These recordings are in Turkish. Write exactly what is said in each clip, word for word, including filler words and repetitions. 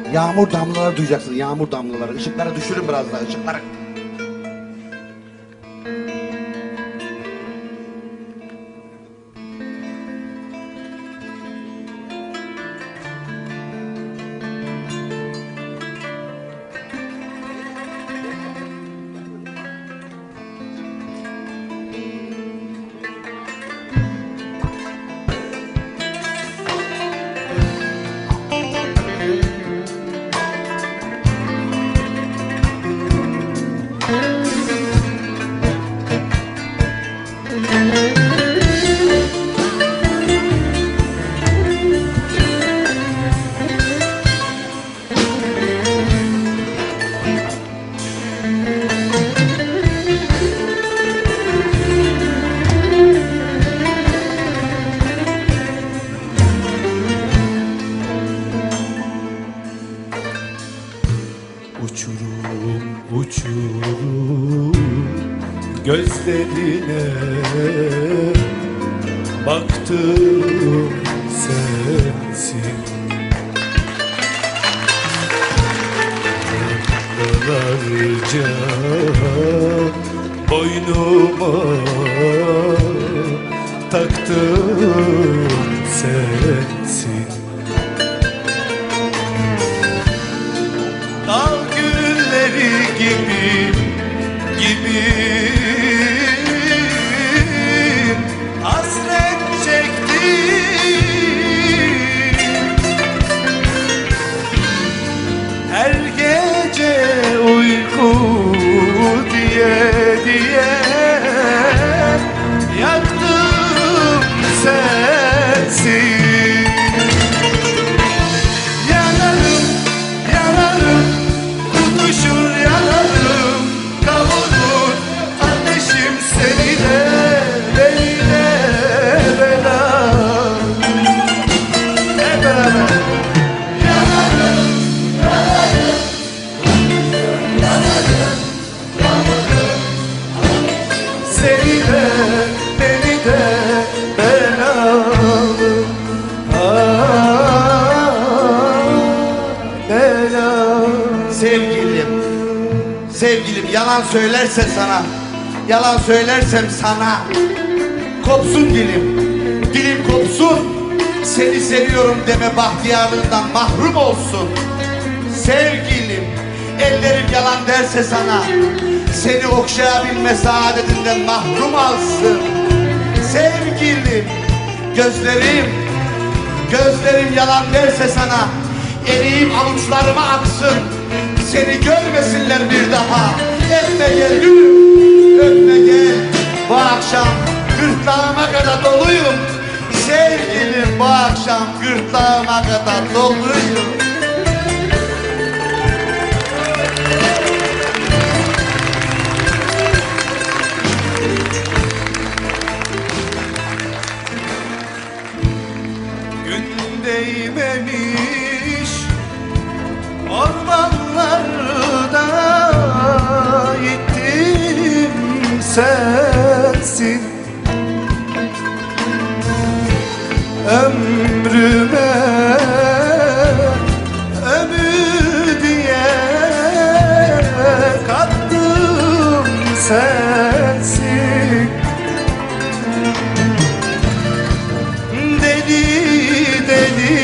Yağmur damlaları duyacaksın, yağmur damlaları. Işıkları düşürün biraz daha, ışıkları. Uçurum, uçurum gözlerine baktım sensin. Yıllarca boynuma taktım sensin. Dağ gülleri gibi, gibi hasret çektim. Her gece uyku diye diye yaktım sensin. Seni de, beni de belalı, ah, belalı. Sevgilim, sevgilim yalan söylerse sana, yalan söylersem sana, kopsun dilim, dilim kopsun, seni seviyorum deme bahtiyarlığından mahrum olsun. Sevgilim, ellerim yalan derse sana, seni okşayabilme saadetinden mahrum alsın. Sevgilim, gözlerim, gözlerim yalan derse sana, eriyip avuçlarıma aksın, seni görmesinler bir daha. Öpme gel gülüm, öpme gel. Bu akşam gırtlağıma kadar doluyum. Sevgilim, bu akşam gırtlağıma kadar doluyum. Değmemiş ormanlarda gittim sensin. Ömrüme ömür diye kattım sensin. Deli deli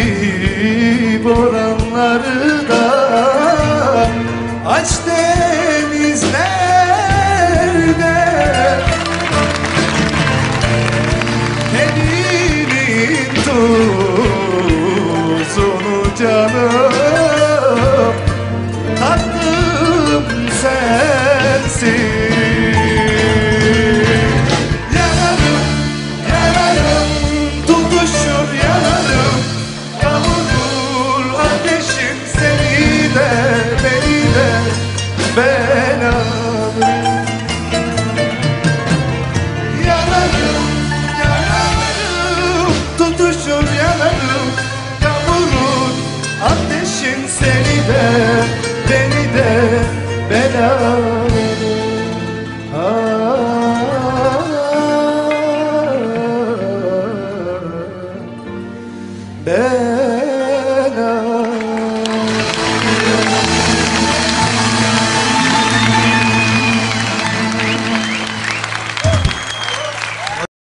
boranları da aç denizlerde elinin tuzunu canım tattım sensin. Belalı yanarım, yanarım, tutuşur yanarım, kavurur ateşin seni de, beni de belalı. Ah, belalı.